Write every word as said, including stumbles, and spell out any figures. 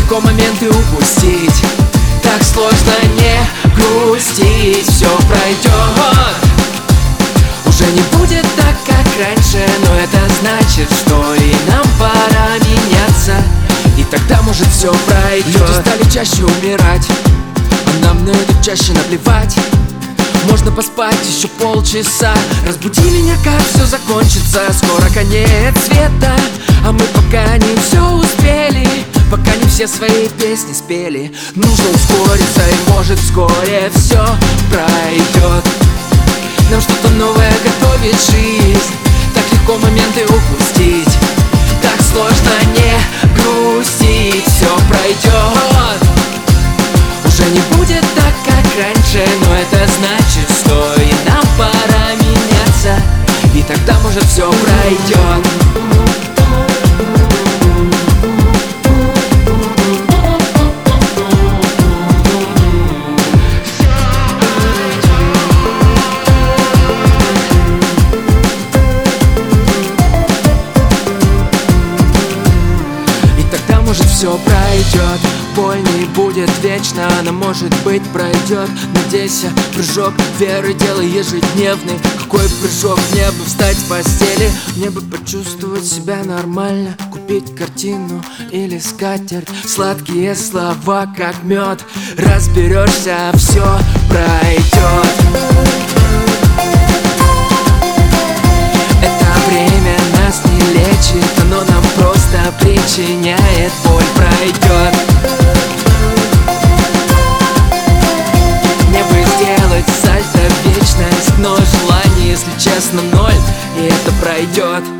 легко моменты упустить. Так сложно не грустить, все пройдет. Уже не будет так, как раньше, но это значит, что и нам пора меняться. И тогда, может, все пройдет. Люди стали чаще умирать, а нам на это чаще наплевать. Можно поспать еще полчаса. Разбуди меня, как все закончится. Скоро конец света, а мы пока не все успели, пока не все свои песни спели. Нужно ускориться, и может вскоре все пройдет. Нам что-то новое готовит жизнь. Так легко моменты упустить. Так сложно не грустить. Все пройдет. Уже не будет так, как раньше, но это значит, что и нам пора меняться. И тогда, может, все пройдет. Может, все пройдет, боль не будет вечно, она, может быть, пройдет. Надейся, прыжок веры делай ежедневный. Какой прыжок? Мне бы встать с постели, мне бы почувствовать себя нормально, купить картину или скатерть. Сладкие слова, как мед, разберешься, все пройдет. Это время нас не лечит, оно нам просто причиняет боль. Пройдет. Мне бы сделать сальто в вечность, но желание, если честно, ноль, и это пройдет.